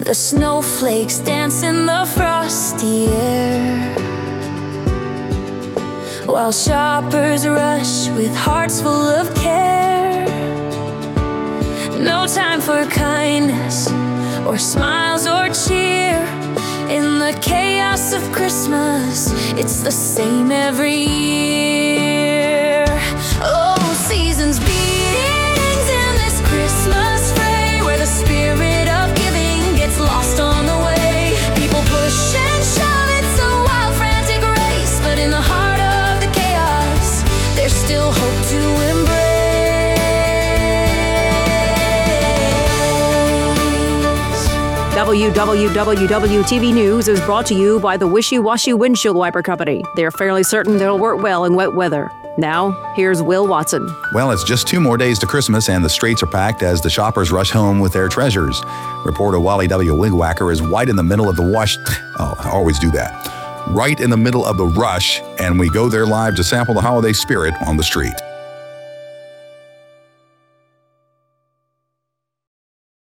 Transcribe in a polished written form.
The snowflakes dance in the frosty air, while shoppers rush with hearts full of care. No time for kindness or smiles or cheer. In the chaos of Christmas, it's the same every year. Oh, seasons beatings in this Christmas fray, where the spirit of giving gets lost on the way. People push and shove, it's a wild, frantic race, but in the heart of the chaos, there's still hope to embrace. WWWTV News is brought to you by the Wishy Washy Windshield Wiper Company. They're fairly certain they'll work well in wet weather. Now, here's Will Watson. Well, it's just 2 more days to Christmas, and the streets are packed as the shoppers rush home with their treasures. Reporter Wally W. Wigwacker is right in the middle of the wash. Oh, I always do that. Right in the middle of the rush, and we go there live to sample the holiday spirit on the street.